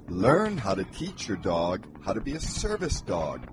Learn how to teach your dog how to be a service dog.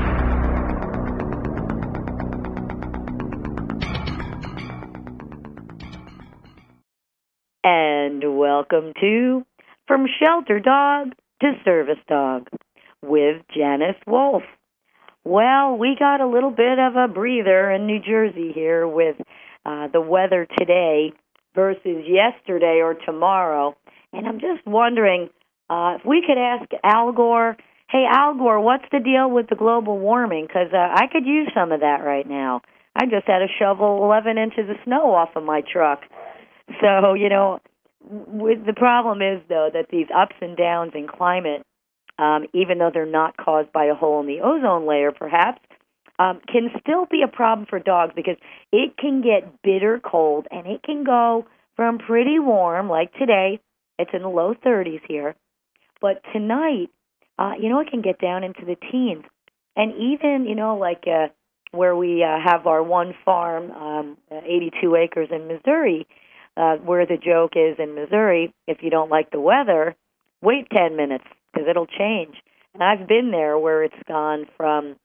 And welcome to From Shelter Dog to Service Dog with Janice Wolf. Well, we got a little bit of a breather in New Jersey here with the weather today versus yesterday or tomorrow. And I'm just wondering if we could ask Al Gore, hey, Al Gore, what's the deal with the global warming? Because I could use some of that right now. I just had to shovel 11 inches of snow off of my truck. So, the problem is, though, that these ups and downs in climate, even though they're not caused by a hole in the ozone layer, perhaps, can still be a problem for dogs because it can get bitter cold, and it can go from pretty warm, like today, it's in the low 30s here, but tonight, it can get down into the teens. And even, where we have our one farm, 82 acres in Missouri, where the joke is in Missouri, if you don't like the weather, wait 10 minutes because it'll change. And I've been there where it's gone from,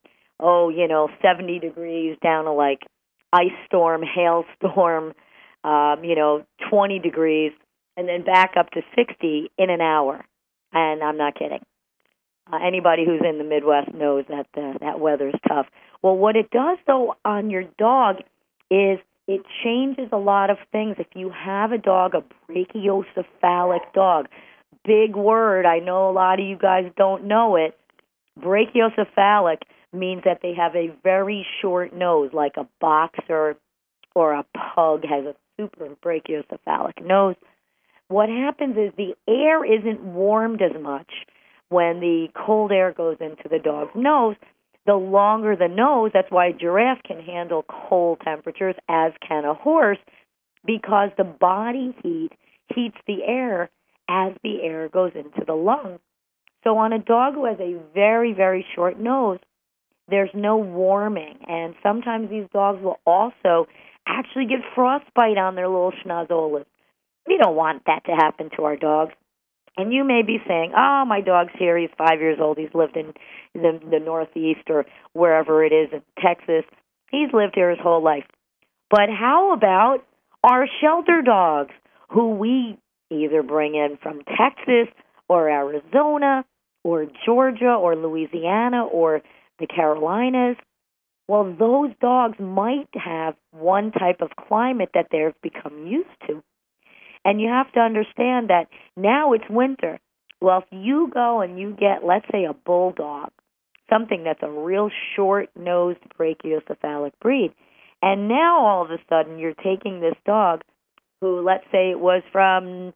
70 degrees down to like ice storm, hailstorm, 20 degrees, and then back up to 60 in an hour. And I'm not kidding. Anybody who's in the Midwest knows that that weather's tough. Well, what it does, though, on your dog is it changes a lot of things. If you have a dog, a brachiocephalic dog, big word, I know a lot of you guys don't know it. Brachiocephalic means that they have a very short nose, like a boxer or a pug has a super brachiocephalic nose. What happens is the air isn't warmed as much when the cold air goes into the dog's nose. The longer the nose, that's why a giraffe can handle cold temperatures, as can a horse, because the body heat heats the air as the air goes into the lungs. So on a dog who has a very, very short nose, there's no warming. And sometimes these dogs will also actually get frostbite on their little schnozolas. We don't want that to happen to our dogs. And you may be saying, oh, my dog's here. He's 5 years old. He's lived in the Northeast or wherever it is in Texas. He's lived here his whole life. But how about our shelter dogs who we either bring in from Texas or Arizona or Georgia or Louisiana or the Carolinas? Well, those dogs might have one type of climate that they've become used to. And you have to understand that now it's winter. Well, if you go and you get, let's say, a bulldog, something that's a real short-nosed brachiocephalic breed, and now all of a sudden you're taking this dog who, let's say, it was from,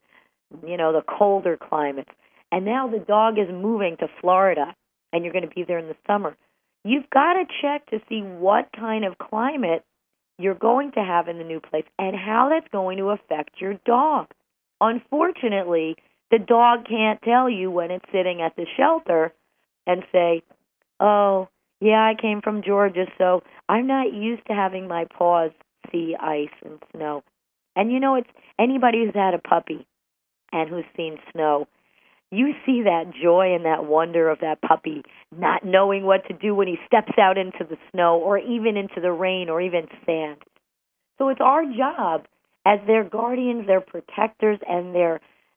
the colder climates, and now the dog is moving to Florida, and you're going to be there in the summer. You've got to check to see what kind of climate you're going to have in the new place and how that's going to affect your dog. Unfortunately, the dog can't tell you when it's sitting at the shelter and say, oh, yeah, I came from Georgia, so I'm not used to having my paws see ice and snow. And it's anybody who's had a puppy and who's seen snow, you see that joy and that wonder of that puppy not knowing what to do when he steps out into the snow or even into the rain or even sand. So it's our job as their guardians, their protectors, and their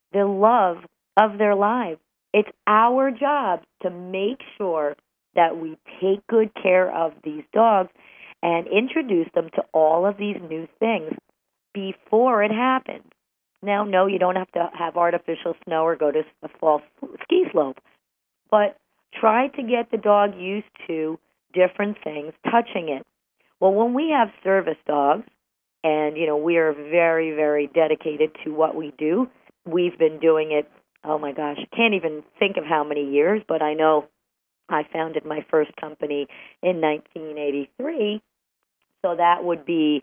love of their lives. It's our job to make sure that we take good care of these dogs and introduce them to all of these new things before it happens. Now, no, you don't have to have artificial snow or go to a false ski slope, but try to get the dog used to different things touching it. Well, when we have service dogs, and, we are very, very dedicated to what we do, we've been doing it, oh my gosh, I can't even think of how many years, but I know I founded my first company in 1983, so that would be,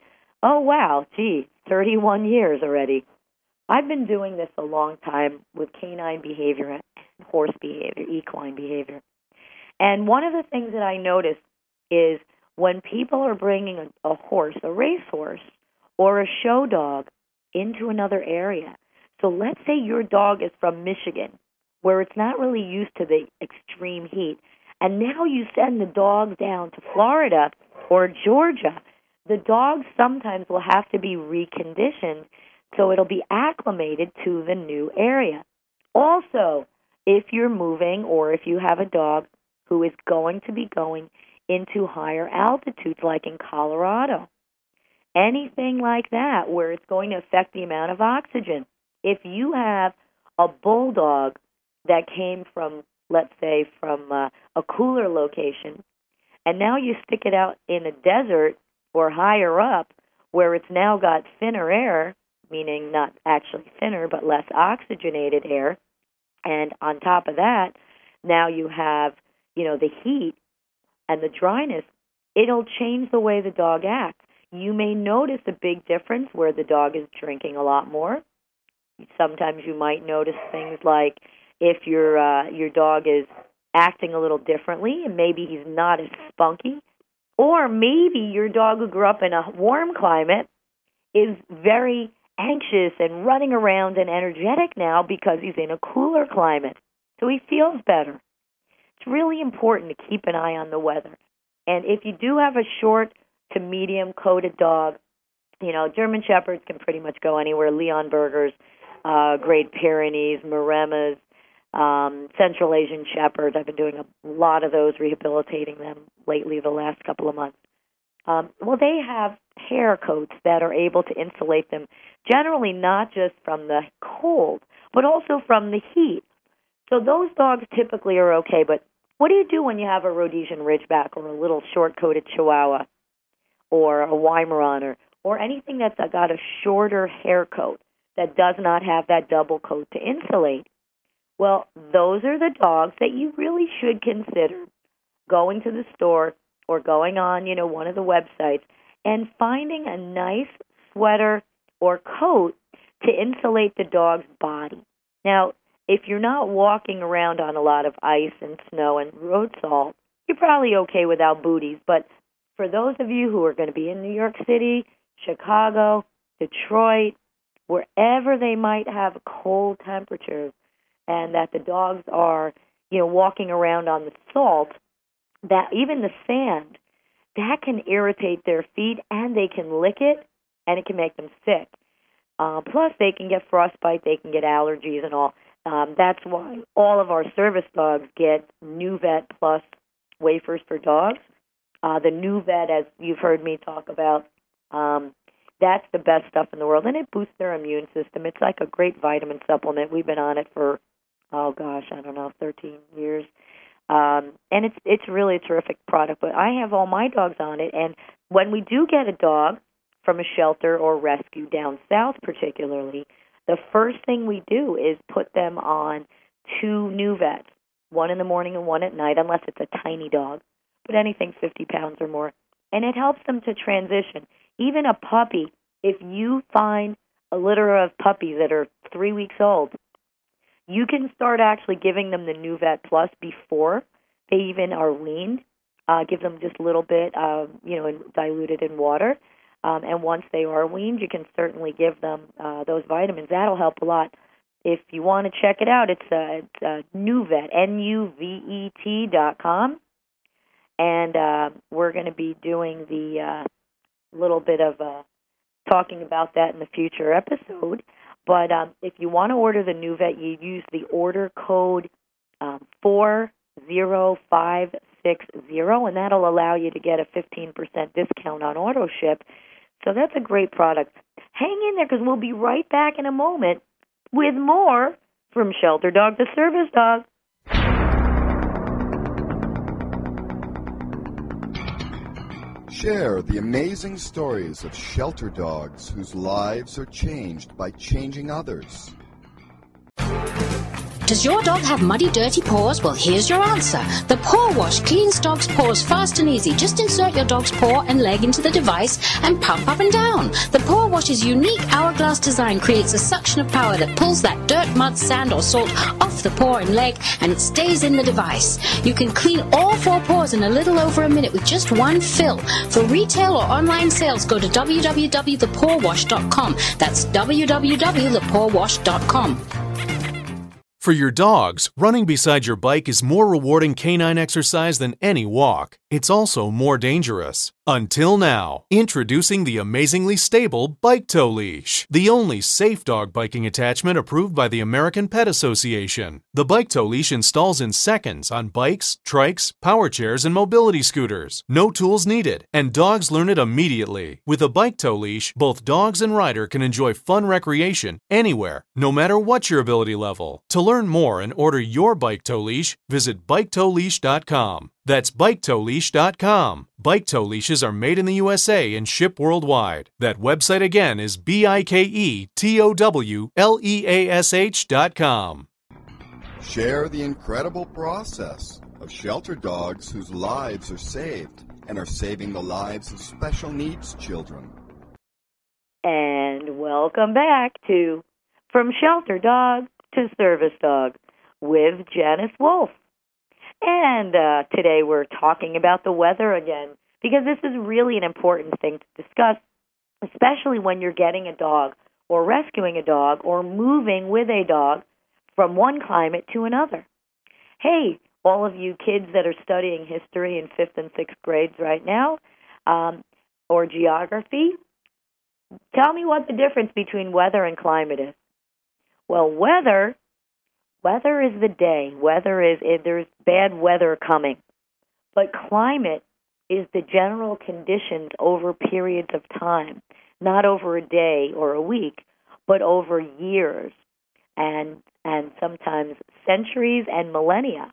31 years already. I've been doing this a long time with canine behavior and horse behavior, equine behavior. And one of the things that I notice is when people are bringing a horse, a racehorse, or a show dog into another area. So let's say your dog is from Michigan, where it's not really used to the extreme heat. And now you send the dogs down to Florida or Georgia. The dogs sometimes will have to be reconditioned so it'll be acclimated to the new area. Also, if you're moving or if you have a dog who is going to be going into higher altitudes like in Colorado, anything like that where it's going to affect the amount of oxygen. If you have a bulldog that came from, let's say, from a cooler location, and now you stick it out in a desert or higher up where it's now got thinner air, meaning not actually thinner but less oxygenated air, and on top of that, now you have, the heat and the dryness, it'll change the way the dog acts. You may notice a big difference where the dog is drinking a lot more. Sometimes you might notice things like if your dog is acting a little differently and maybe he's not as spunky, or maybe your dog who grew up in a warm climate is very anxious and running around and energetic now because he's in a cooler climate, so he feels better. It's really important to keep an eye on the weather. And if you do have a short to medium-coated dog, German Shepherds can pretty much go anywhere. Leonbergers, Great Pyrenees, Maremas, Central Asian Shepherds. I've been doing a lot of those, rehabilitating them lately the last couple of months. They have hair coats that are able to insulate them, generally not just from the cold, but also from the heat. So those dogs typically are okay, but what do you do when you have a Rhodesian Ridgeback or a little short-coated Chihuahua or a Weimaraner or anything that's got a shorter hair coat that does not have that double coat to insulate? Well, those are the dogs that you really should consider going to the store or going on, one of the websites and finding a nice sweater or coat to insulate the dog's body. Now, if you're not walking around on a lot of ice and snow and road salt, you're probably okay without booties. But for those of you who are going to be in New York City, Chicago, Detroit, wherever they might have cold temperatures and that the dogs are, walking around on the salt, that even the sand, that can irritate their feet and they can lick it and it can make them sick. Plus, they can get frostbite, they can get allergies and all. That's why all of our service dogs get NuVet Plus wafers for dogs. The NuVet, as you've heard me talk about, that's the best stuff in the world, and it boosts their immune system. It's like a great vitamin supplement. We've been on it for, 13 years. And it's really a terrific product. But I have all my dogs on it, and when we do get a dog from a shelter or rescue down south particularly, the first thing we do is put them on 2 NuVets, one in the morning and one at night, unless it's a tiny dog, but anything 50 pounds or more. And it helps them to transition. Even a puppy, if you find a litter of puppies that are 3 weeks old, you can start actually giving them the NuVet Plus before they even are weaned. Give them just a little bit, diluted in water. And once they are weaned, you can certainly give them those vitamins. That'll help a lot. If you want to check it out, it's NuVet, NuVet.com. And we're going to be doing the little bit of talking about that in the future episode. But if you want to order the NuVet, you use the order code 40560, and that'll allow you to get a 15% discount on auto ship. So that's a great product. Hang in there because we'll be right back in a moment with more from Shelter Dog to Service Dog. Share the amazing stories of shelter dogs whose lives are changed by changing others. Does your dog have muddy, dirty paws? Well, here's your answer. The Paw Wash cleans dog's paws fast and easy. Just insert your dog's paw and leg into the device and pump up and down. The Paw Wash's unique hourglass design creates a suction of power that pulls that dirt, mud, sand, or salt off the paw and leg, and it stays in the device. You can clean all 4 paws in a little over a minute with just one fill. For retail or online sales, go to www.thepawwash.com. That's www.thepawwash.com. For your dogs, running beside your bike is more rewarding canine exercise than any walk. It's also more dangerous. Until now, introducing the amazingly stable Bike Tow Leash, the only safe dog biking attachment approved by the American Pet Association. The Bike Tow Leash installs in seconds on bikes, trikes, power chairs, and mobility scooters. No tools needed, and dogs learn it immediately. With a Bike Tow Leash, both dogs and rider can enjoy fun recreation anywhere, no matter what your ability level. To learn more and order your Bike Tow Leash, visit BikeTowLeash.com. That's BikeTowLeash.com. Bike Tow Leashes are made in the USA and ship worldwide. That website again is BikeTowLeash.com. Share the incredible process of shelter dogs whose lives are saved and are saving the lives of special needs children. And welcome back to From Shelter Dog to Service Dog with Janice Wolf. And today we're talking about the weather again, because this is really an important thing to discuss, especially when you're getting a dog or rescuing a dog or moving with a dog from one climate to another. Hey, all of you kids that are studying history in 5th and 6th grades right now, or geography, tell me what the difference between weather and climate is. Well, weather is the day. There's bad weather coming. But climate is the general conditions over periods of time, not over a day or a week, but over years and sometimes centuries and millennia.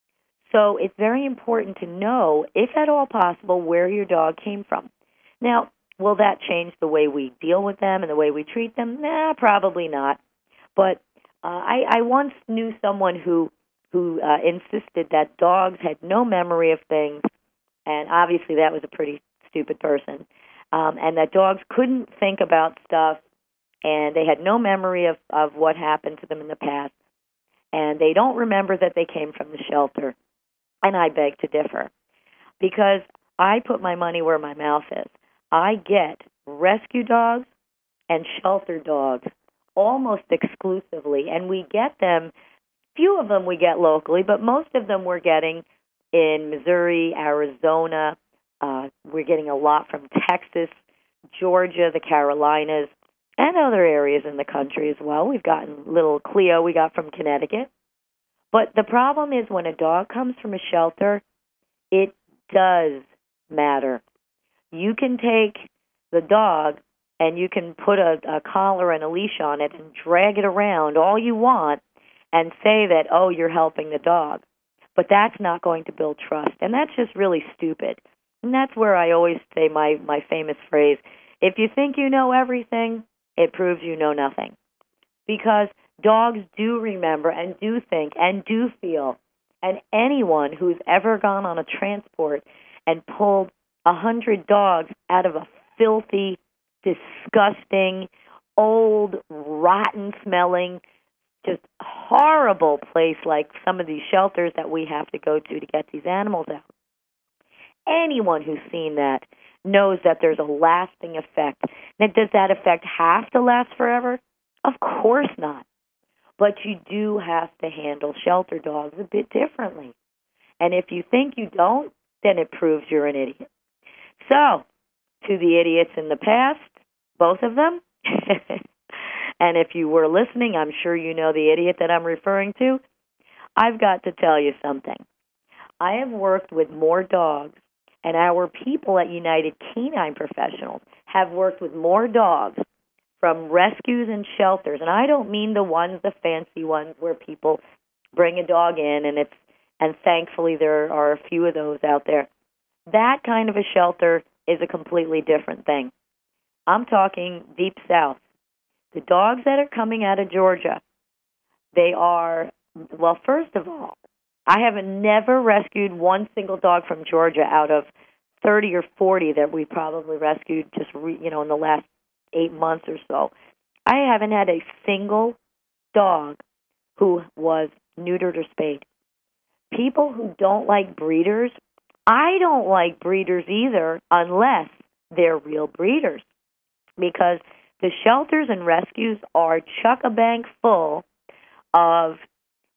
So it's very important to know, if at all possible, where your dog came from. Now, will that change the way we deal with them and the way we treat them? Nah, probably not. But I once knew someone who insisted that dogs had no memory of things, and obviously that was a pretty stupid person, and that dogs couldn't think about stuff, and they had no memory of what happened to them in the past, and they don't remember that they came from the shelter. And I beg to differ, because I put my money where my mouth is. I get rescue dogs and shelter dogs almost exclusively, and we get them, few of them we get locally, but most of them we're getting in Missouri, Arizona. We're getting a lot from Texas, Georgia, the Carolinas, and other areas in the country as well. We've gotten little Cleo we got from Connecticut. But the problem is, when a dog comes from a shelter, it does matter. You can take the dog and you can put a collar and a leash on it and drag it around all you want and say that, oh, you're helping the dog. But that's not going to build trust, and that's just really stupid. And that's where I always say my famous phrase, if you think you know everything, it proves you know nothing. Because dogs do remember and do think and do feel. And anyone who's ever gone on a transport and pulled 100 dogs out of a filthy, disgusting, old, rotten-smelling, just horrible place like some of these shelters that we have to go to get these animals out. Anyone who's seen that knows that there's a lasting effect. Now, does that effect have to last forever? Of course not. But you do have to handle shelter dogs a bit differently. And if you think you don't, then it proves you're an idiot. So, to the idiots in the past, both of them, and if you were listening, I'm sure you know the idiot that I'm referring to, I've got to tell you something. I have worked with more dogs, and our people at United Canine Professionals have worked with more dogs from rescues and shelters. And I don't mean the fancy ones where people bring a dog in, and thankfully there are a few of those out there. That kind of a shelter is a completely different thing. I'm talking deep south. The dogs that are coming out of Georgia, they are, well, first of all, I have never rescued one single dog from Georgia out of 30 or 40 that we probably rescued just, in the last 8 months or so. I haven't had a single dog who was neutered or spayed. People who don't like breeders, I don't like breeders either unless they're real breeders, because the shelters and rescues are chock-a-bank full of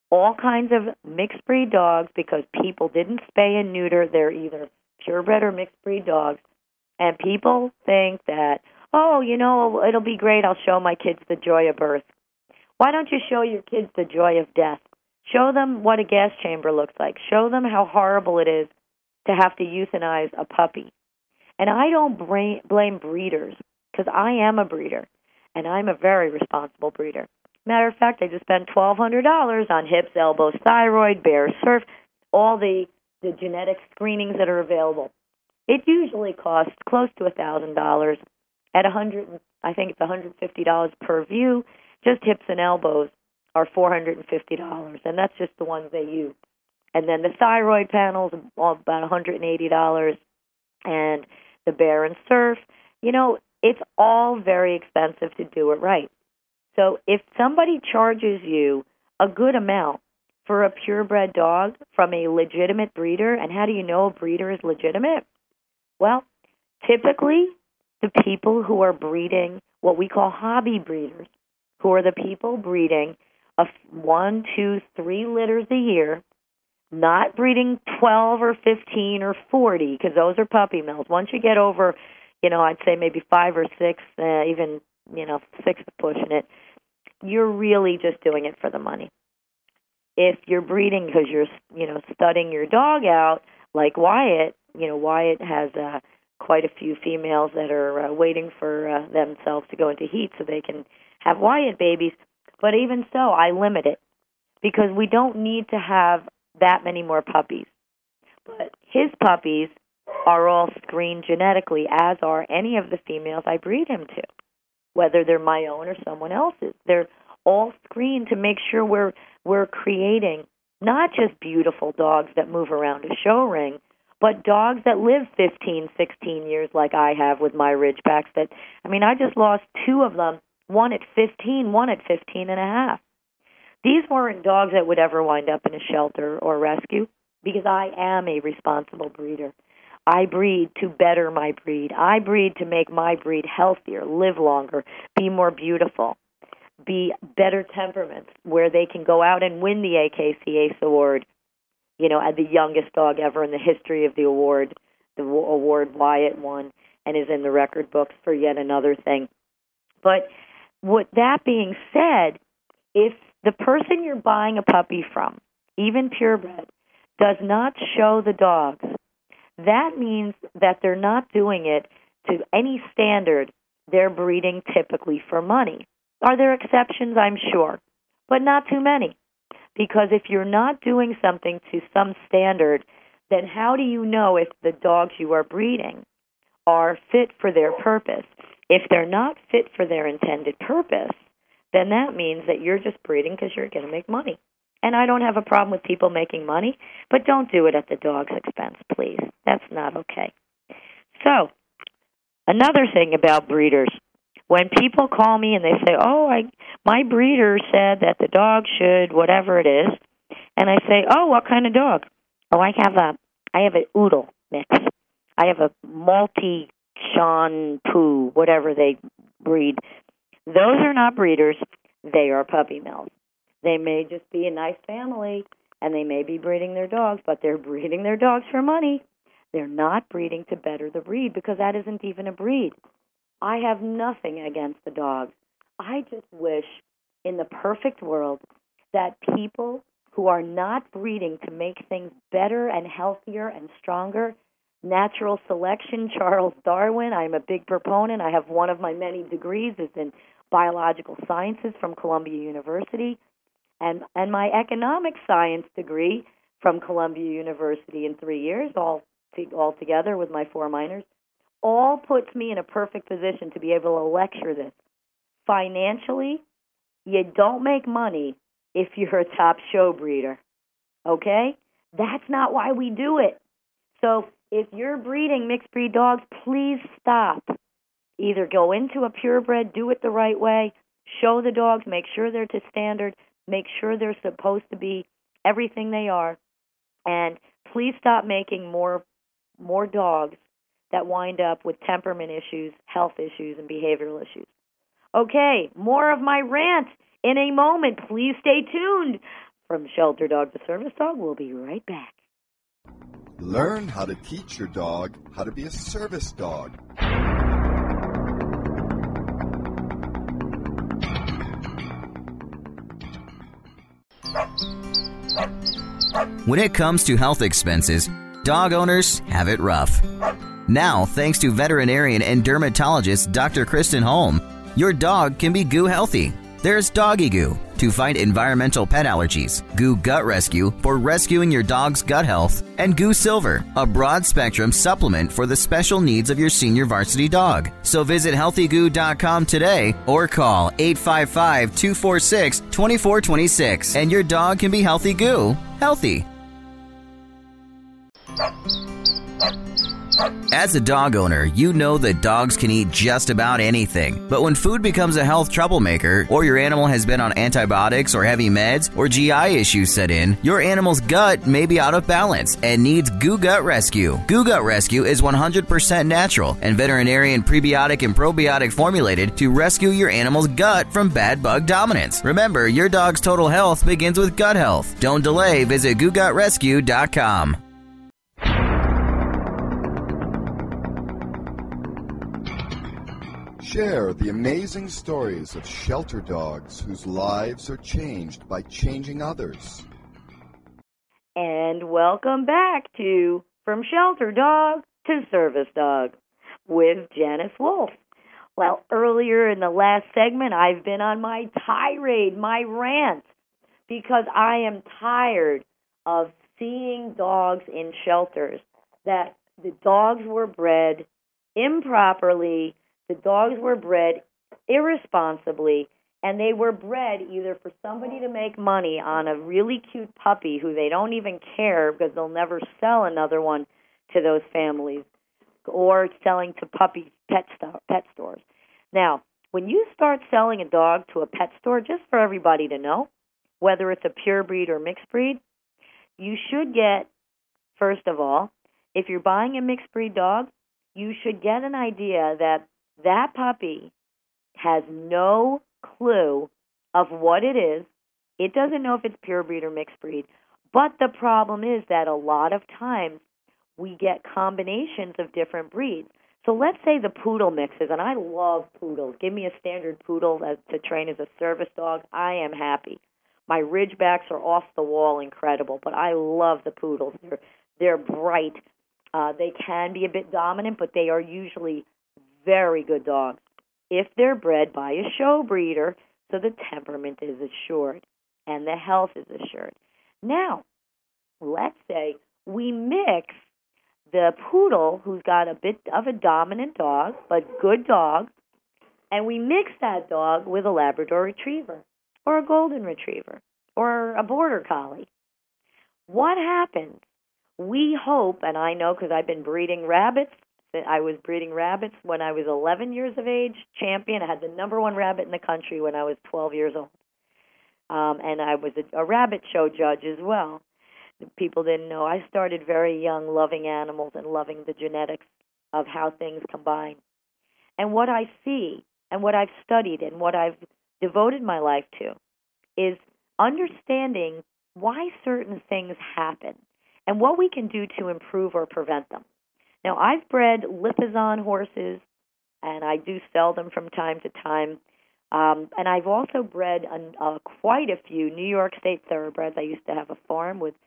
all kinds of mixed breed dogs because people didn't spay and neuter. They're either purebred or mixed breed dogs. And people think that, oh, it'll be great. I'll show my kids the joy of birth. Why don't you show your kids the joy of death? Show them what a gas chamber looks like. Show them how horrible it is to have to euthanize a puppy. And I don't blame breeders, because I am a breeder, and I'm a very responsible breeder. Matter of fact, I just spent $1,200 on hips, elbows, thyroid, bear surf, all the genetic screenings that are available. It usually costs close to $1,000. At I think it's $150 per view. Just hips and elbows are $450, and that's just the ones they use. And then the thyroid panels are about $180, and the bear and surf. It's all very expensive to do it right. So if somebody charges you a good amount for a purebred dog from a legitimate breeder, and how do you know a breeder is legitimate? Well, typically the people who are breeding what we call hobby breeders, who are the people breeding 1, 2, 3 litters a year, not breeding 12 or 15 or 40, because those are puppy mills. Once you get over, I'd say maybe 5 or 6, even, 6 is pushing it, you're really just doing it for the money. If you're breeding because you're, studying your dog out, like Wyatt, Wyatt has quite a few females that are waiting for themselves to go into heat so they can have Wyatt babies. But even so, I limit it because we don't need to have that many more puppies. But his puppies are all screened genetically, as are any of the females I breed him to, whether they're my own or someone else's. They're all screened to make sure we're creating not just beautiful dogs that move around a show ring, but dogs that live 15, 16 years like I have with my Ridgebacks. I just lost 2 of them, one at 15, one at 15 and a half. These weren't dogs that would ever wind up in a shelter or rescue because I am a responsible breeder. I breed to better my breed. I breed to make my breed healthier, live longer, be more beautiful, be better temperaments, where they can go out and win the AKC Award, as the youngest dog ever in the history of the award. The award Wyatt won and is in the record books for yet another thing. But with that being said, if the person you're buying a puppy from, even purebred, does not show the dogs, that means that they're not doing it to any standard. They're breeding typically for money. Are there exceptions? I'm sure, but not too many. Because if you're not doing something to some standard, then how do you know if the dogs you are breeding are fit for their purpose? If they're not fit for their intended purpose, then that means that you're just breeding because you're going to make money. And I don't have a problem with people making money, but don't do it at the dog's expense, please. That's not okay. So, another thing about breeders, when people call me and they say, my breeder said that the dog should, whatever it is, and I say, what kind of dog? I have an oodle mix. I have a multi-Sean Poo, whatever they breed. Those are not breeders. They are puppy mills. They may just be a nice family, and they may be breeding their dogs, but they're breeding their dogs for money. They're not breeding to better the breed, because that isn't even a breed. I have nothing against the dogs. I just wish, in the perfect world, that people who are not breeding to make things better and healthier and stronger, natural selection, Charles Darwin, I'm a big proponent. I have one of my many degrees is in biological sciences from Columbia University, and my economic science degree from Columbia University in 3 years, all together with my 4 minors, all puts me in a perfect position to be able to lecture this. Financially, you don't make money if you're a top show breeder, okay? That's not why we do it. So if you're breeding mixed breed dogs, please stop. Either go into a purebred, do it the right way, show the dogs, make sure they're to standard, make sure they're supposed to be everything they are, and please stop making more dogs that wind up with temperament issues, health issues, and behavioral issues. Okay, more of my rant in a moment. Please stay tuned From Shelter Dog to Service Dog, we'll be right back. Learn how to teach your dog how to be a service dog. When it comes to health expenses, dog owners have it rough. Now, thanks to veterinarian and dermatologist Dr. Kristen Holm, your dog can be goo healthy. There's Doggy Goo to fight environmental pet allergies, Goo Gut Rescue for rescuing your dog's gut health, and Goo Silver, a broad-spectrum supplement for the special needs of your senior varsity dog. So visit healthygoo.com today or call 855-246-2426 and your dog can be Healthy Goo healthy. As a dog owner, you know that dogs can eat just about anything. But when food becomes a health troublemaker, or your animal has been on antibiotics or heavy meds, or GI issues set in, your animal's gut may be out of balance and needs Goo Gut Rescue. Goo Gut Rescue is 100% natural and veterinarian prebiotic and probiotic formulated to rescue your animal's gut from bad bug dominance. Remember, your dog's total health begins with gut health. Don't delay. Visit GooGutRescue.com. Share the amazing stories of shelter dogs whose lives are changed by changing others. And welcome back to From Shelter Dog to Service Dog with Janice Wolf. Well, earlier in the last segment, I've been on my tirade, my rant, because I am tired of seeing dogs in shelters that the dogs were bred improperly. The dogs were bred irresponsibly, and they were bred either for somebody to make money on a really cute puppy who they don't even care because they'll never sell another one to those families, or selling to pet stores. Now, when you start selling a dog to a pet store, just for everybody to know, whether it's a pure breed or mixed breed, you should get, first of all, if you're buying a mixed breed dog, you should get an idea that that puppy has no clue of what it is. It doesn't know if it's pure breed or mixed breed. But the problem is that a lot of times we get combinations of different breeds. So let's say the poodle mixes, and I love poodles. Give me a standard poodle to train as a service dog. I am happy. My Ridgebacks are off the wall incredible, but I love the poodles. They're bright. They can be a bit dominant, but they are usually very good dogs if they're bred by a show breeder, so the temperament is assured and the health is assured. Now, let's say we mix the poodle, who's got a bit of a dominant dog, but good dog, and we mix that dog with a Labrador Retriever or a Golden Retriever or a Border Collie. What happens? We hope, and I know because I've been breeding rabbits. I was breeding rabbits when I was 11 years of age, champion. I had the number one rabbit in the country when I was 12 years old. And I was a rabbit show judge as well. People didn't know. I started very young loving animals and loving the genetics of how things combine. And what I see and what I've studied and what I've devoted my life to is understanding why certain things happen and what we can do to improve or prevent them. Now, I've bred Lipizzan horses, and I do sell them from time to time. And I've also bred quite a few New York State thoroughbreds. I used to have a farm with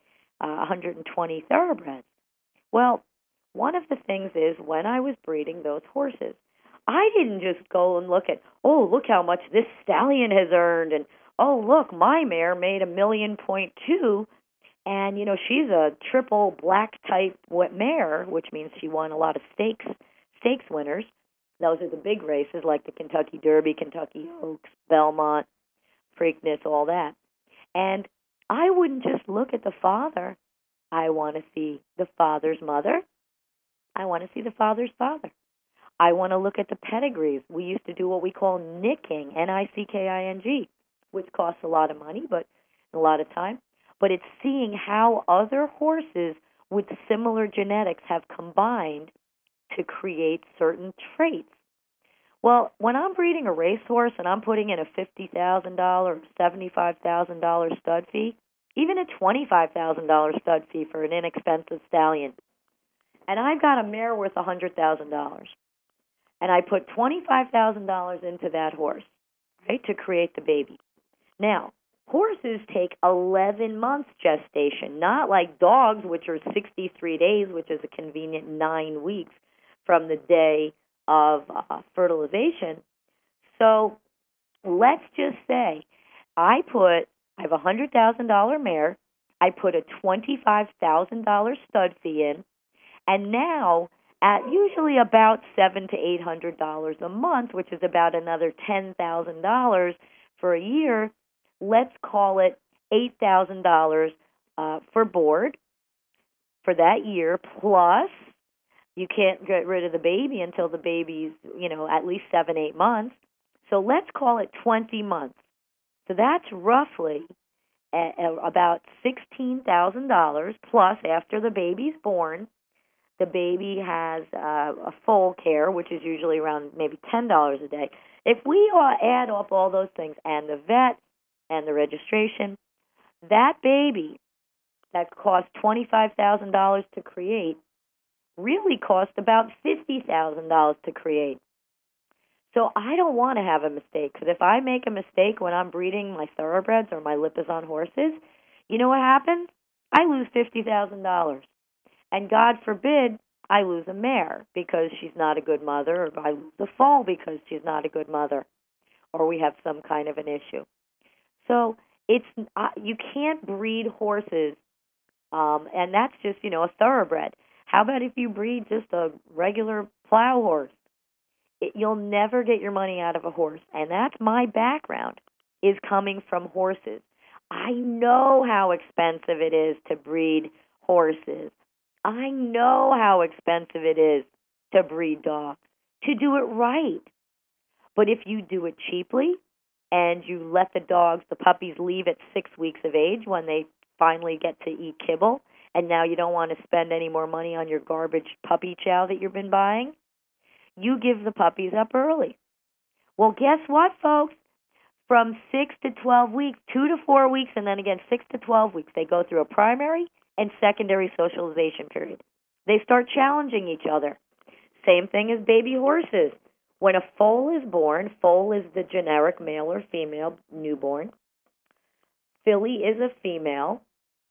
120 thoroughbreds. Well, one of the things is when I was breeding those horses, I didn't just go and look at, oh, look how much this stallion has earned, and, oh, look, my mare made $1.2 million. And, you know, she's a triple black type mare, which means she won a lot of stakes winners. Those are the big races like the Kentucky Derby, Kentucky Oaks, Belmont, Preakness, all that. And I wouldn't just look at the father. I want to see the father's mother. I want to see the father's father. I want to look at the pedigrees. We used to do what we call nicking, N-I-C-K-I-N-G, which costs a lot of money, but a lot of time. But it's seeing how other horses with similar genetics have combined to create certain traits. Well, when I'm breeding a racehorse and I'm putting in a $50,000 or $75,000 stud fee, even a $25,000 stud fee for an inexpensive stallion. And I've got a mare worth $100,000. And I put $25,000 into that horse, right, to create the baby. Now, horses take 11 months gestation, not like dogs, which are 63 days, which is a convenient 9 weeks from the day of fertilization. So let's just say I have a $100,000 mare, I put a $25,000 stud fee in, and now at usually about $700 to $800 a month, which is about another $10,000 for a year, let's call it $8,000 for board for that year, plus you can't get rid of the baby until the baby's, at least 7-8 months. So let's call it 20 months. So that's roughly about $16,000 plus after the baby's born. The baby has a full care, which is usually around maybe $10 a day. If we add up all those things and the vet and the registration, that baby that cost $25,000 to create really cost about $50,000 to create. So I don't want to have a mistake, because if I make a mistake when I'm breeding my thoroughbreds or my Lipizzan horses, you know what happens? I lose $50,000. And God forbid I lose a mare because she's not a good mother, or I lose a foal because she's not a good mother, or we have some kind of an issue. So you can't breed horses, and that's just, a thoroughbred. How about if you breed just a regular plow horse? You'll never get your money out of a horse, and that's my background, is coming from horses. I know how expensive it is to breed horses. I know how expensive it is to breed dogs, to do it right. But if you do it cheaply and you let the puppies leave at 6 weeks of age when they finally get to eat kibble, and now you don't want to spend any more money on your garbage puppy chow that you've been buying, you give the puppies up early. Well, guess what, folks? From 6 to 12 weeks, 2 to 4 weeks, and then again 6 to 12 weeks, they go through a primary and secondary socialization period. They start challenging each other. Same thing as baby horses. When a foal is born, foal is the generic male or female newborn. Filly is a female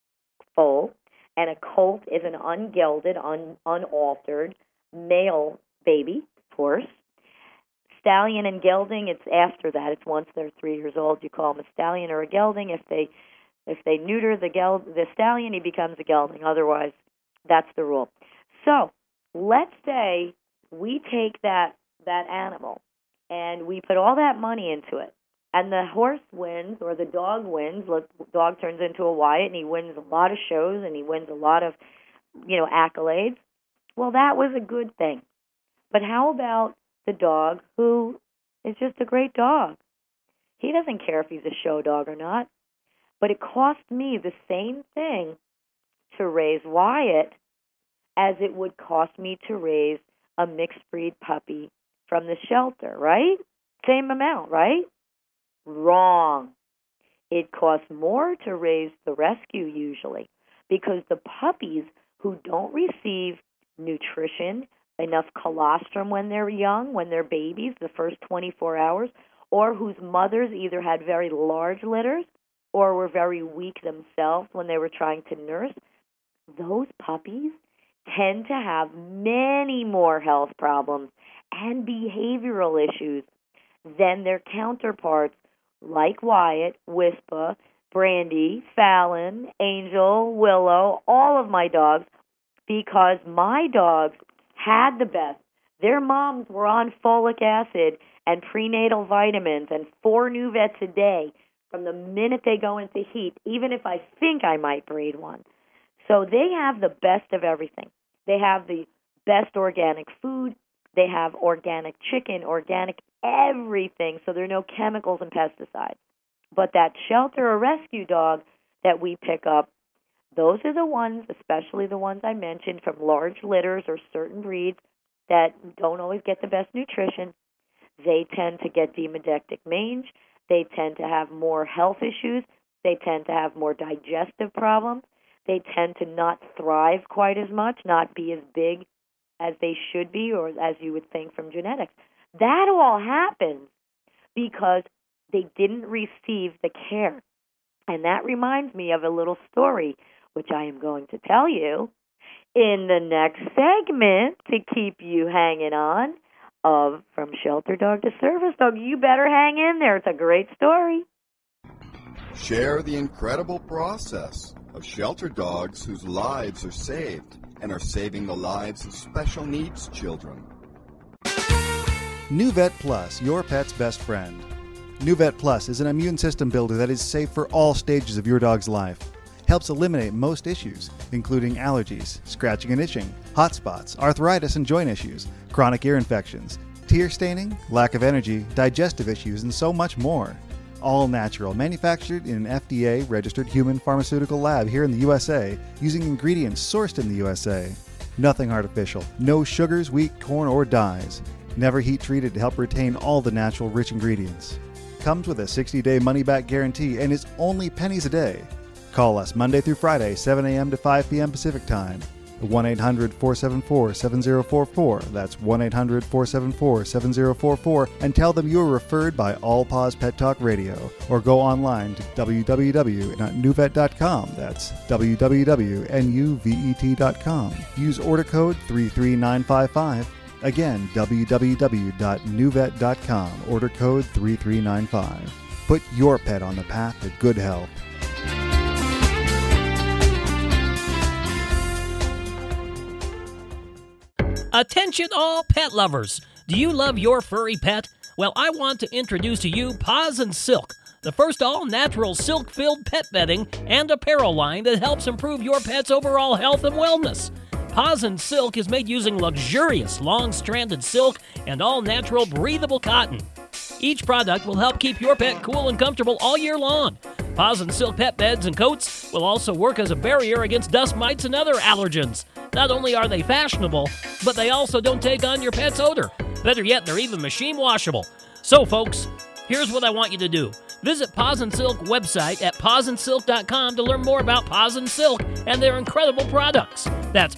foal, and a colt is an ungelded, unaltered male baby horse. Stallion and gelding, it's after that. It's once they're 3 years old, you call them a stallion or a gelding. If they neuter the stallion, he becomes a gelding. Otherwise, that's the rule. So let's say we take that animal and we put all that money into it, and the horse wins or the dog wins. The dog turns into a Wyatt, and he wins a lot of shows, and he wins a lot of, accolades. Well, that was a good thing. But how about the dog who is just a great dog? He doesn't care if he's a show dog or not. But it cost me the same thing to raise Wyatt as it would cost me to raise a mixed breed puppy from the shelter, right? Same amount, right? Wrong. It costs more to raise the rescue usually, because the puppies who don't receive nutrition, enough colostrum when they're young, when they're babies, the first 24 hours, or whose mothers either had very large litters or were very weak themselves when they were trying to nurse, those puppies tend to have many more health problems and behavioral issues than their counterparts like Wyatt, Wispa, Brandy, Fallon, Angel, Willow, all of my dogs, because my dogs had the best. Their moms were on folic acid and prenatal vitamins and 4 new vets a day from the minute they go into heat, even if I think I might breed one. So they have the best of everything. They have the best organic food. They have organic chicken, organic everything, so there are no chemicals and pesticides. But that shelter or rescue dog that we pick up, those are the ones, especially the ones I mentioned from large litters or certain breeds that don't always get the best nutrition. They tend to get demodectic mange. They tend to have more health issues They tend to have more digestive problems. They tend to not thrive quite as much, not be as big as they should be or as you would think from genetics. That all happens because they didn't receive the care. And that reminds me of a little story, which I am going to tell you in the next segment to keep you hanging on of From Shelter Dog to Service Dog. You better hang in there. It's a great story. Share the incredible process of shelter dogs whose lives are saved and are saving the lives of special needs children. NuVet Plus, your pet's best friend. NuVet Plus is an immune system builder that is safe for all stages of your dog's life. Helps eliminate most issues, including allergies, scratching and itching, hot spots, arthritis and joint issues, chronic ear infections, tear staining, lack of energy, digestive issues, and so much more. All natural, manufactured in an FDA-registered human pharmaceutical lab here in the USA, using ingredients sourced in the USA. Nothing artificial, no sugars, wheat, corn, or dyes. Never heat treated to help retain all the natural rich ingredients. Comes with a 60-day money-back guarantee and is only pennies a day. Call us Monday through Friday, 7 a.m. to 5 p.m. Pacific Time. 1-800-474-7044. That's 1-800-474-7044. And tell them you were referred by All Paws Pet Talk Radio. Or go online to www.nuvet.com. That's www.nuvet.com. Use order code 33955. Again, www.nuvet.com. Order code 3395. Put your pet on the path to good health. Attention all pet lovers! Do you love your furry pet? Well, I want to introduce to you Paws and Silk, the first all-natural silk-filled pet bedding and apparel line that helps improve your pet's overall health and wellness. Paws and Silk is made using luxurious long-stranded silk and all-natural breathable cotton. Each product will help keep your pet cool and comfortable all year long. Paws and Silk pet beds and coats will also work as a barrier against dust mites and other allergens. Not only are they fashionable, but they also don't take on your pet's odor. Better yet, they're even machine washable. So, folks, here's what I want you to do. Visit Paws and Silk website at pawsandsilk.com to learn more about Paws and Silk and their incredible products. That's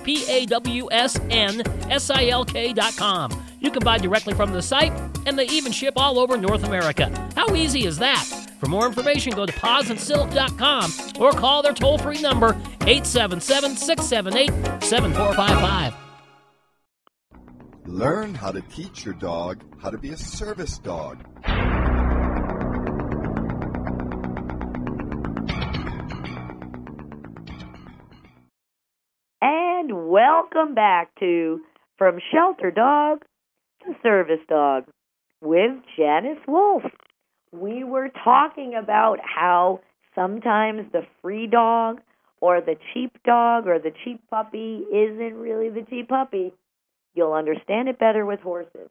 PAWSNSILK.com. You can buy directly from the site, and they even ship all over North America. How easy is that? For more information, go to pawsandsilk.com or call their toll-free number, 877-678-7455. Learn how to teach your dog how to be a service dog. And welcome back to From Shelter Dog to Service Dog with Janice Wolf. We were talking about how sometimes the free dog or the cheap dog or the cheap puppy isn't really the cheap puppy. You'll understand it better with horses.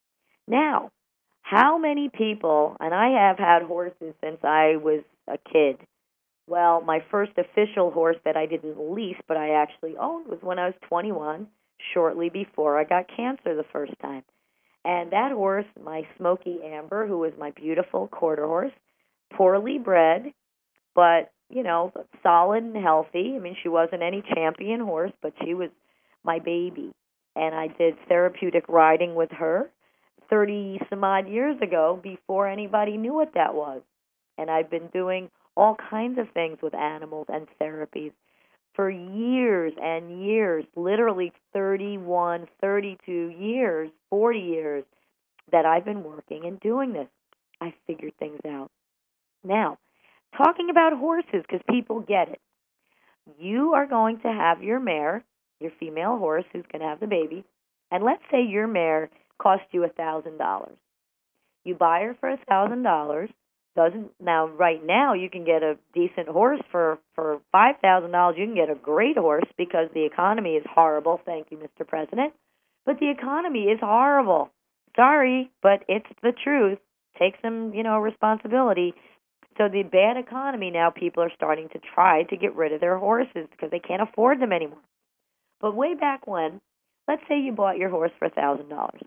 Now, how many people, and I have had horses since I was a kid. Well, my first official horse that I didn't lease but I actually owned was when I was 21, shortly before I got cancer the first time. And that horse, my Smoky Amber, who was my beautiful quarter horse, poorly bred, but, you know, solid and healthy. I mean, she wasn't any champion horse, but she was my baby. And I did therapeutic riding with her 30-some-odd years ago before anybody knew what that was. And I've been doing all kinds of things with animals and therapies for years and years, literally 31, 32 years, 40 years that I've been working and doing this. I figured things out. Now, talking about horses, because people get it. You are going to have your mare, your female horse who's going to have the baby, and let's say your mare cost you $1,000. You buy her for $1,000. Now, right now, you can get a decent horse for $5,000. You can get a great horse because the economy is horrible. Thank you, Mr. President. But the economy is horrible. Sorry, but it's the truth. Take some, responsibility. So the bad economy now, people are starting to try to get rid of their horses because they can't afford them anymore. But way back when, let's say you bought your horse for $1,000.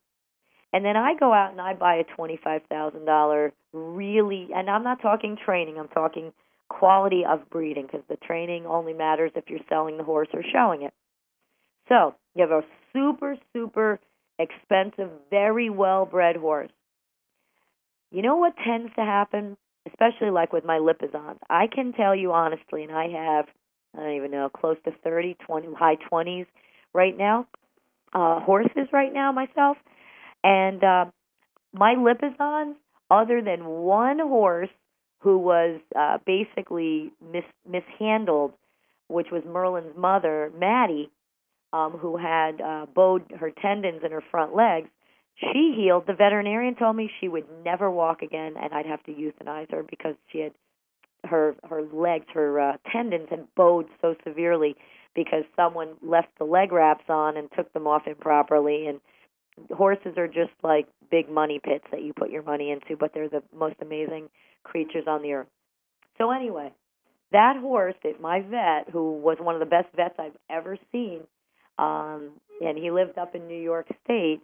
And then I go out and I buy a $25,000 really, and I'm not talking training, I'm talking quality of breeding, because the training only matters if you're selling the horse or showing it. So you have a super, super expensive, very well-bred horse. You know what tends to happen, especially like with my Lipizans? I can tell you honestly, and I have, I don't even know, close to 30, 20, high 20s right now, horses right now myself. And my Lipizans, other than one horse who was basically mishandled, which was Merlin's mother, Maddie, who had bowed her tendons in her front legs, she healed. The veterinarian told me she would never walk again, and I'd have to euthanize her because she had her legs, her tendons had bowed so severely because someone left the leg wraps on and took them off improperly. And horses are just like big money pits that you put your money into, but they're the most amazing creatures on the earth. So anyway, that horse at my vet, who was one of the best vets I've ever seen, and he lived up in New York State,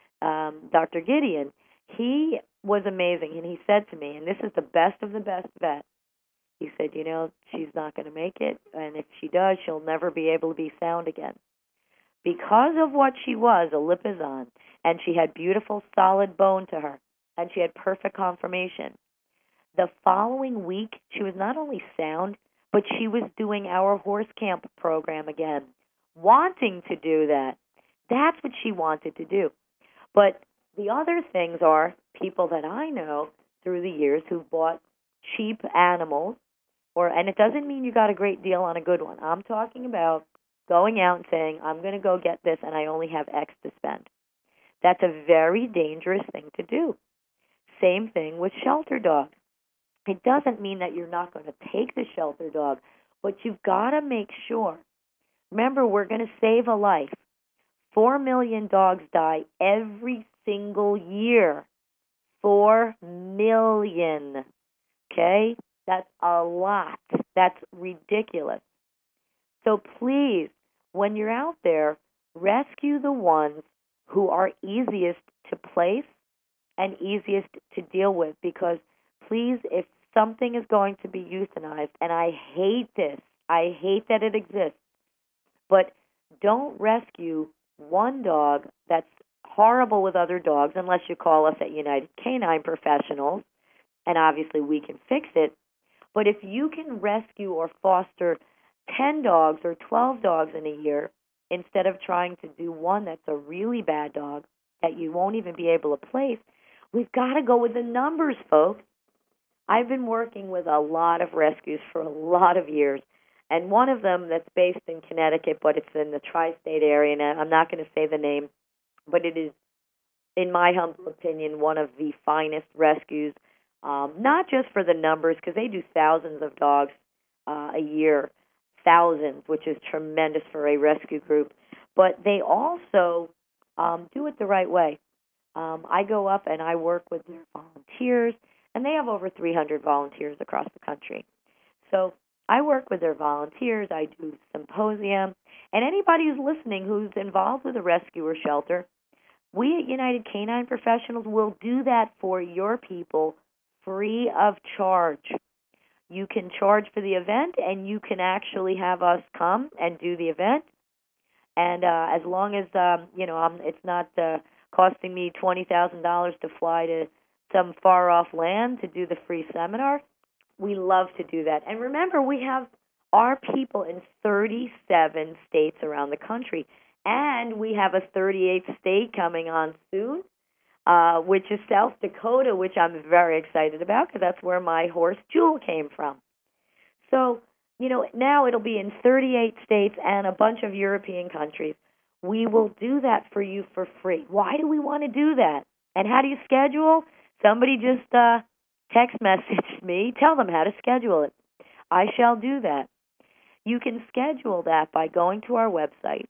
Dr. Gideon, he was amazing. And he said to me, and this is the best of the best vet, he said, you know, she's not going to make it, and if she does, she'll never be able to be sound again. Because of what she was, a Lipizan, and she had beautiful, solid bone to her, and she had perfect conformation. The following week, she was not only sound, but she was doing our horse camp program again, wanting to do that. That's what she wanted to do. But the other things are people that I know through the years who bought cheap animals, and it doesn't mean you got a great deal on a good one. I'm talking about going out and saying, I'm going to go get this and I only have X to spend. That's a very dangerous thing to do. Same thing with shelter dogs. It doesn't mean that you're not going to take the shelter dog, but you've got to make sure. Remember, we're going to save a life. 4 million dogs die every single year. 4 million. Okay? That's a lot. That's ridiculous. So please, when you're out there, rescue the ones who are easiest to place and easiest to deal with, because please, if something is going to be euthanized, and I hate this, I hate that it exists, but don't rescue one dog that's horrible with other dogs unless you call us at United Canine Professionals, and obviously we can fix it. But if you can rescue or foster 10 dogs or 12 dogs in a year instead of trying to do one that's a really bad dog that you won't even be able to place, we've got to go with the numbers, folks. I've been working with a lot of rescues for a lot of years, and one of them that's based in Connecticut, but it's in the tri-state area, and I'm not going to say the name, but it is, in my humble opinion, one of the finest rescues, not just for the numbers, because they do thousands of dogs a year, thousands, which is tremendous for a rescue group, but they also do it the right way. I go up and I work with their volunteers, and they have over 300 volunteers across the country. So I work with their volunteers, I do symposium, and anybody who's listening who's involved with a rescue or shelter, we at United Canine Professionals will do that for your people free of charge. You can charge for the event, and you can actually have us come and do the event. And as long as it's not costing me $20,000 to fly to some far-off land to do the free seminar, we love to do that. And remember, we have our people in 37 states around the country, and we have a 38th state coming on soon, which is South Dakota, which I'm very excited about because that's where my horse Jewel came from. So, now it'll be in 38 states and a bunch of European countries. We will do that for you for free. Why do we want to do that? And how do you schedule? Somebody just text messaged me. Tell them how to schedule it. I shall do that. You can schedule that by going to our website,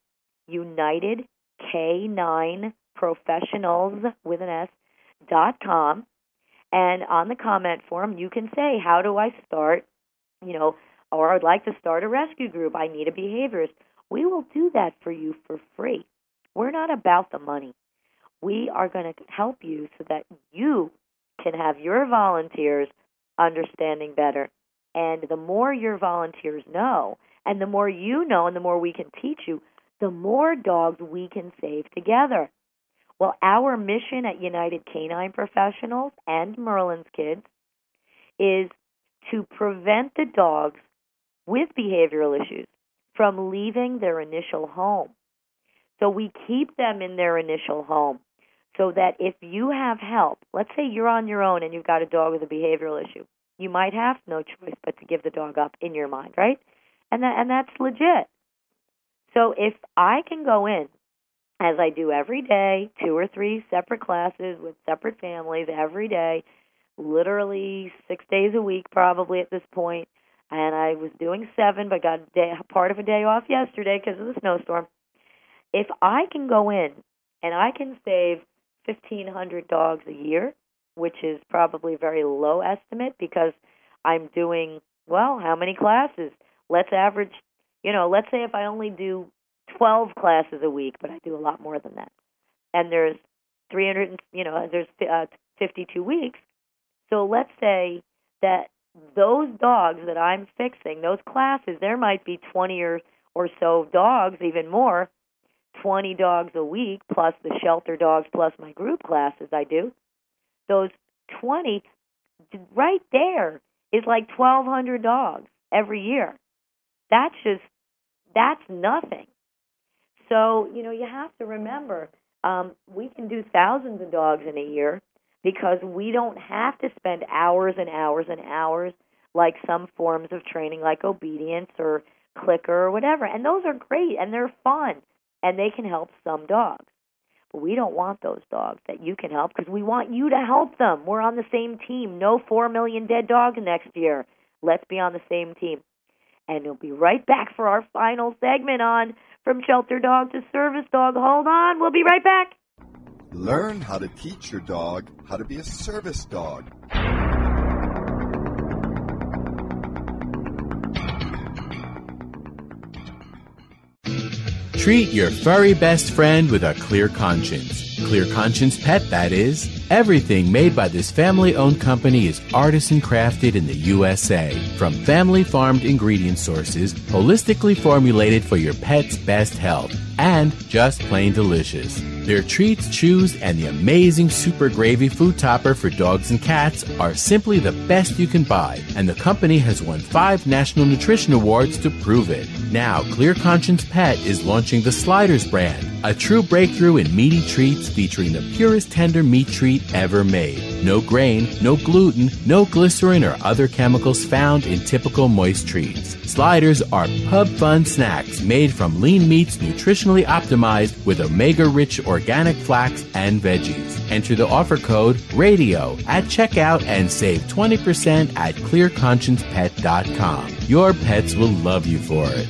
UnitedCanineProfessionals.com, and on the comment form, you can say, how do I start, or I'd like to start a rescue group. I need a behaviorist. We will do that for you for free. We're not about the money. We are going to help you so that you can have your volunteers understanding better. And the more your volunteers know, and the more you know, and the more we can teach you, the more dogs we can save together. Well, our mission at United Canine Professionals and Merlin's Kids is to prevent the dogs with behavioral issues from leaving their initial home. So we keep them in their initial home so that if you have help, let's say you're on your own and you've got a dog with a behavioral issue, you might have no choice but to give the dog up in your mind, right? And that's legit. So if I can go in, as I do every day, 2 or 3 separate classes with separate families every day, literally 6 days a week probably at this point, and I was doing 7 but got part of a day off yesterday because of the snowstorm. If I can go in and I can save 1,500 dogs a year, which is probably a very low estimate because I'm doing, well, how many classes? Let's average, let's say if I only do 12 classes a week, but I do a lot more than that. And there's 52 weeks. So let's say that those dogs that I'm fixing, those classes, there might be 20 or so dogs, even more, 20 dogs a week, plus the shelter dogs, plus my group classes I do. Those 20, right there, is like 1,200 dogs every year. That's nothing. So, you have to remember, we can do thousands of dogs in a year because we don't have to spend hours and hours and hours like some forms of training like obedience or clicker or whatever. And those are great and they're fun and they can help some dogs. But we don't want those dogs that you can help because we want you to help them. We're on the same team. No 4 million dead dogs next year. Let's be on the same team. And we'll be right back for our final segment on From Shelter Dog to Service Dog. Hold on, we'll be right back. Learn how to teach your dog how to be a service dog. Treat your furry best friend with a clear conscience. Clear Conscience Pet, that is. Everything made by this family-owned company is artisan crafted in the USA. From family-farmed ingredient sources, holistically formulated for your pet's best health, and just plain delicious. Their treats, chews, and the amazing Super Gravy food topper for dogs and cats are simply the best you can buy, and the company has won 5 National Nutrition Awards to prove it. Now, Clear Conscience Pet is launching the Sliders brand, a true breakthrough in meaty treats featuring the purest tender meat treat ever made. No grain, no gluten, no glycerin or other chemicals found in typical moist treats. Sliders are pub fun snacks made from lean meats nutritionally optimized with omega-rich organic flax and veggies. Enter the offer code RADIO at checkout and save 20% at clearconsciencepet.com. Your pets will love you for it.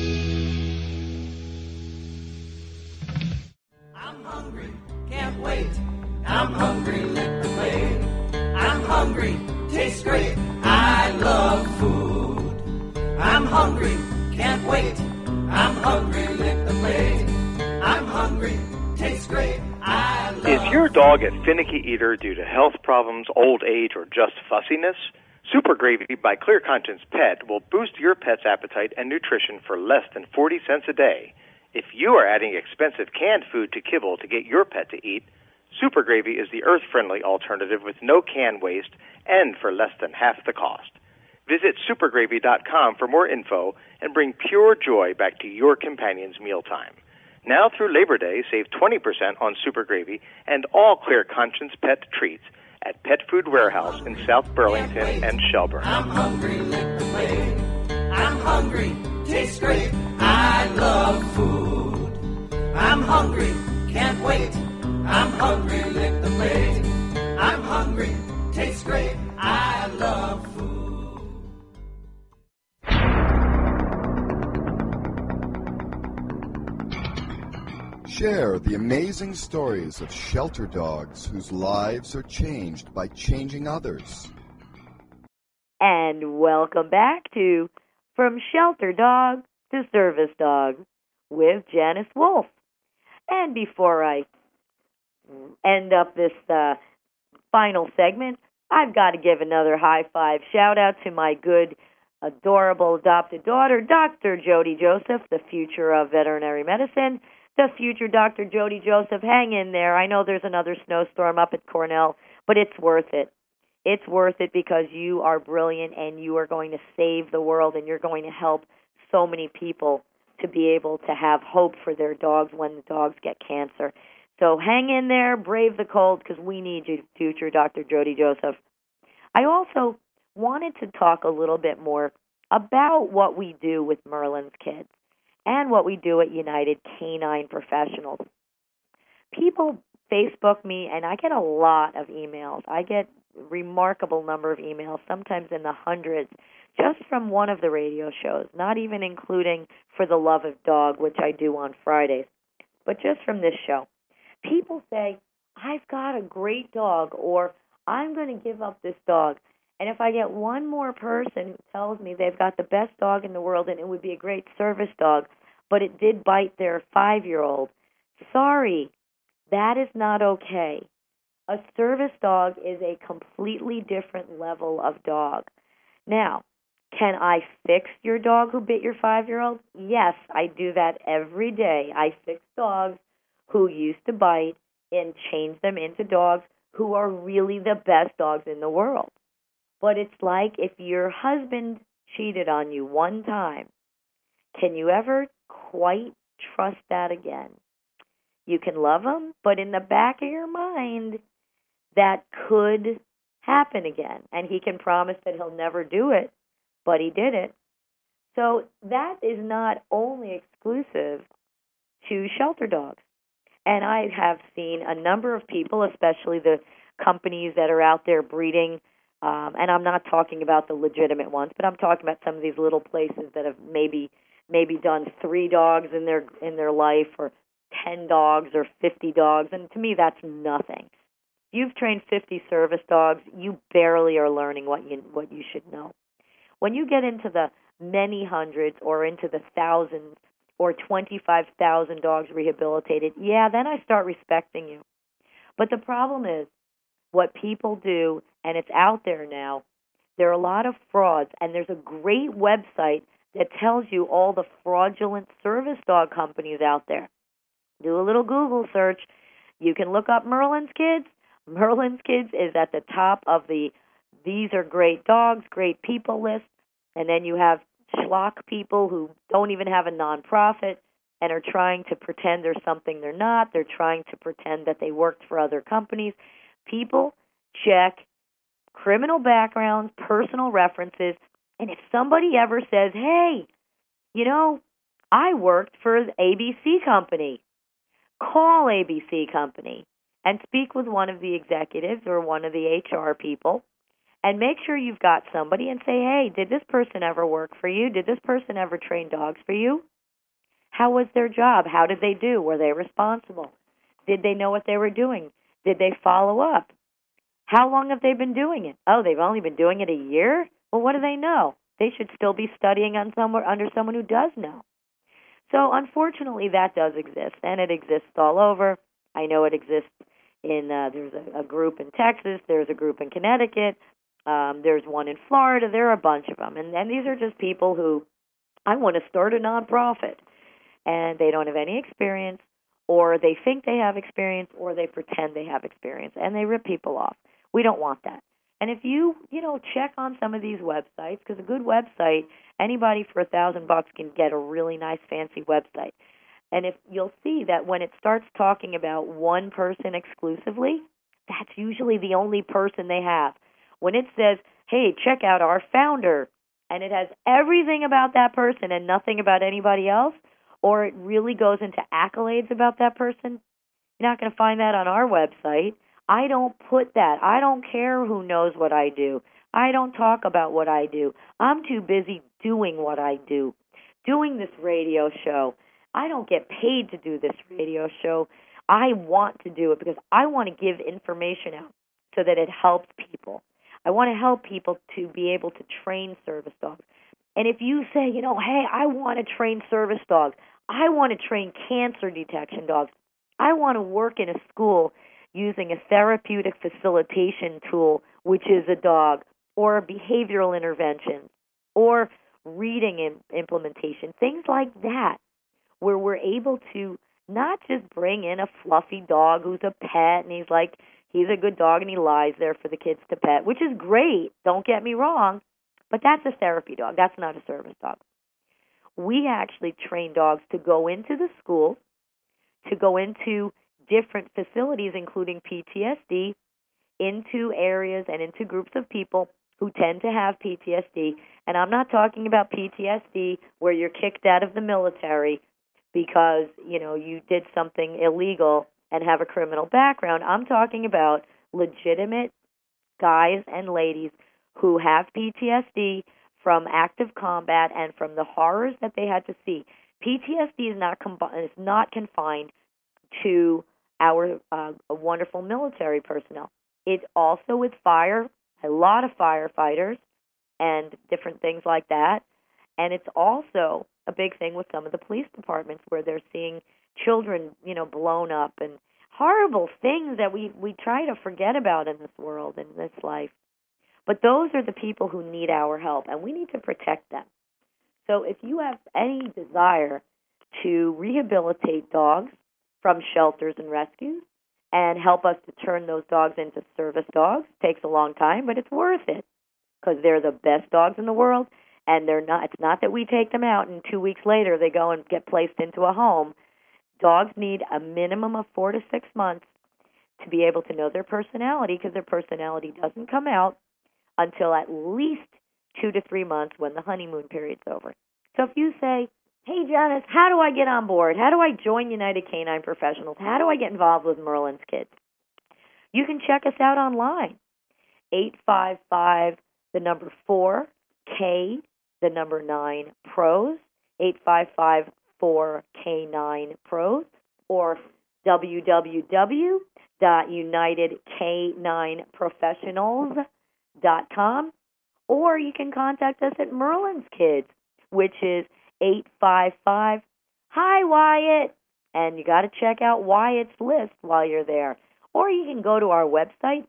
I'm hungry, can't wait. I'm hungry, lick the plate. I'm hungry, tastes great. I love food. I'm hungry, can't wait. I'm hungry, lick the plate. I'm hungry, tastes great. I love. Is your dog a finicky eater due to health problems, old age, or just fussiness? Super Gravy by Clear Conscience Pet will boost your pet's appetite and nutrition for less than 40 cents a day. If you are adding expensive canned food to kibble to get your pet to eat, Super Gravy is the earth-friendly alternative with no can waste and for less than half the cost. Visit supergravy.com for more info and bring pure joy back to your companion's mealtime. Now through Labor Day, save 20% on Super Gravy and all Clear Conscience Pet treats at Pet Food Warehouse in South Burlington and Shelburne. I'm hungry, lick the plate. I'm hungry, tastes great. I love food. I'm hungry, can't wait. I'm hungry, lick the plate. I'm hungry, tastes great. I love food. Share the amazing stories of shelter dogs whose lives are changed by changing others. And welcome back to From Shelter Dog to Service Dog with Janice Wolf. And before I end up this final segment, I've got to give another high five shout out to my good adorable adopted daughter, Dr. Jody Joseph, the future of veterinary medicine, the future Dr. Jody Joseph. Hang in there. I know there's another snowstorm up at Cornell, but it's worth it. It's worth it because you are brilliant and you are going to save the world and you're going to help so many people to be able to have hope for their dogs when the dogs get cancer. So hang in there, brave the cold, because we need you, future Dr. Jody Joseph. I also wanted to talk a little bit more about what we do with Merlin's Kids and what we do at United Canine Professionals. People Facebook me, and I get a lot of emails. I get a remarkable number of emails, sometimes in the hundreds, just from one of the radio shows, not even including For the Love of Dog, which I do on Fridays, but just from this show. People say, I've got a great dog, or I'm going to give up this dog. And if I get one more person who tells me they've got the best dog in the world and it would be a great service dog, but it did bite their 5-year-old, sorry, that is not okay. A service dog is a completely different level of dog. Now, can I fix your dog who bit your 5-year-old? Yes, I do that every day. I fix dogs who used to bite and change them into dogs who are really the best dogs in the world. But it's like if your husband cheated on you one time, can you ever quite trust that again? You can love him, but in the back of your mind, that could happen again. And he can promise that he'll never do it, but he did it. So that is not only exclusive to shelter dogs. And I have seen a number of people, especially the companies that are out there breeding, and I'm not talking about the legitimate ones, but I'm talking about some of these little places that have maybe done 3 dogs in their life, or 10 dogs, or 50 dogs, and to me that's nothing. If you've trained 50 service dogs, you barely are learning what you should know. When you get into the many hundreds or into the thousands or 25,000 dogs rehabilitated, yeah, then I start respecting you. But the problem is, what people do, and it's out there now, there are a lot of frauds, and there's a great website that tells you all the fraudulent service dog companies out there. Do a little Google search. You can look up Merlin's Kids. Merlin's Kids is at the top of the These Are Great Dogs, Great People list, and then you have schlock people who don't even have a nonprofit and are trying to pretend they're something they're not. They're trying to pretend that they worked for other companies. People check criminal backgrounds, personal references, and if somebody ever says, hey, I worked for the ABC company, call ABC company and speak with one of the executives or one of the HR people and make sure you've got somebody and say, hey, did this person ever work for you? Did this person ever train dogs for you? How was their job? How did they do? Were they responsible? Did they know what they were doing? Did they follow up? How long have they been doing it? Oh, they've only been doing it a year? Well, what do they know? They should still be studying under someone who does know. So, unfortunately, that does exist, and it exists all over. I know it exists in, there's a group in Texas, there's a group in Connecticut, there's one in Florida, there are a bunch of them. And these are just people who, I want to start a nonprofit, and they don't have any experience, or they think they have experience, or they pretend they have experience, and they rip people off. We don't want that. And if you check on some of these websites, because a good website, anybody for $1,000 can get a really nice, fancy website. And if you'll see that when it starts talking about one person exclusively, that's usually the only person they have. When it says, hey, check out our founder, and it has everything about that person and nothing about anybody else, or it really goes into accolades about that person, you're not going to find that on our website. I don't put that. I don't care who knows what I do. I don't talk about what I do. I'm too busy doing what I do, doing this radio show. I don't get paid to do this radio show. I want to do it because I want to give information out so that it helps people. I want to help people to be able to train service dogs. And if you say, hey, I want to train service dogs. I want to train cancer detection dogs. I want to work in a school using a therapeutic facilitation tool, which is a dog, or a behavioral intervention, or reading implementation, things like that, where we're able to not just bring in a fluffy dog who's a pet and he's a good dog and he lies there for the kids to pet, which is great, don't get me wrong, but that's a therapy dog. That's not a service dog. We actually train dogs to go into the school, to go into different facilities, including PTSD, into areas and into groups of people who tend to have PTSD. And I'm not talking about PTSD where you're kicked out of the military because, you did something illegal and have a criminal background. I'm talking about legitimate guys and ladies who have PTSD from active combat and from the horrors that they had to see. PTSD is not confined to our wonderful military personnel. It's also with fire, a lot of firefighters and different things like that. And it's also a big thing with some of the police departments where they're seeing children, blown up and horrible things that we try to forget about in this world, in this life. But those are the people who need our help, and we need to protect them. So if you have any desire to rehabilitate dogs from shelters and rescues and help us to turn those dogs into service dogs, takes a long time, but it's worth it because they're the best dogs in the world, and it's not that we take them out and 2 weeks later they go and get placed into a home. Dogs need a minimum of 4 to 6 months to be able to know their personality, because their personality doesn't come out until at least 2 to 3 months when the honeymoon period's over. So if you say, hey, Janice, how do I get on board? How do I join United Canine Professionals? How do I get involved with Merlin's Kids? You can check us out online, 855, the number 4, K, the number 9, PROS, 855-4K9-PROS, or www.unitedk9professionals.com, or you can contact us at Merlin's Kids, which is 855, hi, Wyatt, and you got to check out Wyatt's list while you're there. Or you can go to our website,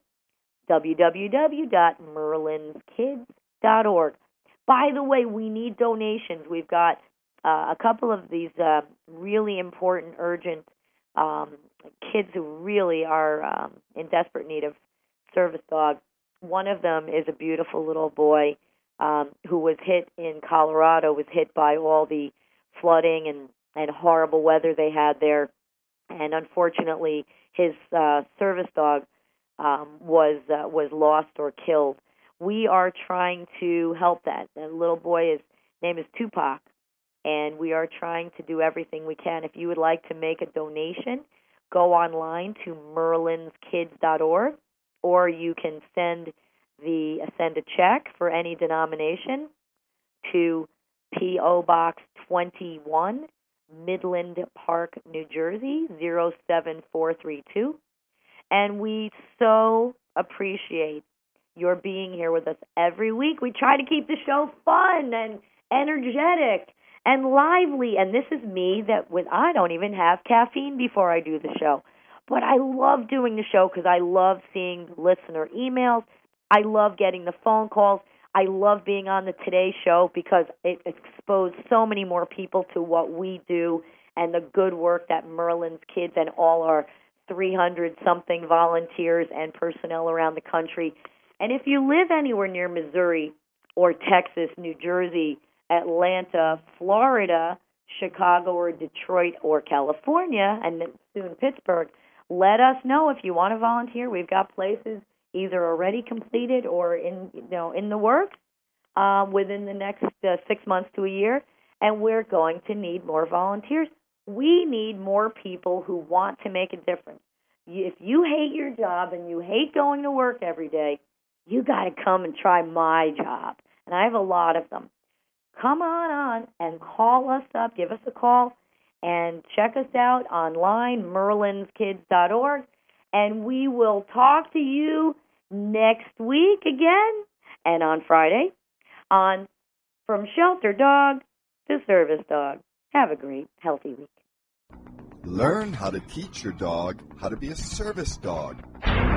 www.merlinskids.org. By the way, we need donations. We've got a couple of these really important, urgent kids who really are in desperate need of service dogs. One of them is a beautiful little boy who was hit in Colorado, was hit by all the flooding and horrible weather they had there. And unfortunately, his service dog was lost or killed. We are trying to help that. The little boy, his name is Tupac, and we are trying to do everything we can. If you would like to make a donation, go online to merlinskids.org, or you can send a check for any denomination to P.O. Box 21, Midland Park, New Jersey, 07432. And we so appreciate your being here with us every week. We try to keep the show fun and energetic and lively. And this is me I don't even have caffeine before I do the show. But I love doing the show because I love seeing listener emails. I love getting the phone calls. I love being on the Today Show because it exposed so many more people to what we do and the good work that Merlin's Kids and all our 300-something volunteers and personnel around the country. And if you live anywhere near Missouri or Texas, New Jersey, Atlanta, Florida, Chicago or Detroit or California, and then soon Pittsburgh, let us know if you want to volunteer. We've got places either already completed or in the works within the next 6 months to a year, and we're going to need more volunteers. We need more people who want to make a difference. If you hate your job and you hate going to work every day, you got to come and try my job, and I have a lot of them. Come on and call us up, give us a call, and check us out online, merlinskids.org, and we will talk to you next week again, and on Friday, on From Shelter Dog to Service Dog. Have a great, healthy week. Learn how to teach your dog how to be a service dog.